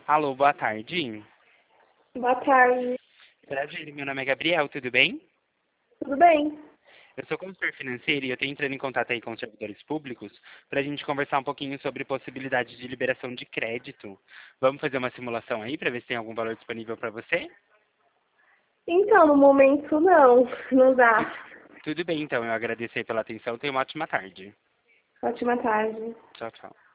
Alô, boa tarde. Boa tarde. Prazer, meu nome é Gabriel, tudo bem? Tudo bem? Eu sou consultor financeiro e eu estou entrando em contato aí com os servidores públicos para a gente conversar um pouquinho sobre possibilidade de liberação de crédito. Vamos fazer uma simulação aí para ver se tem algum valor disponível para você? Então, no momento não, não Tu- dá. Tudo bem, então. Eu agradeço aí pela atenção. Tenha uma ótima tarde. Ótima tarde. Tchau, tchau.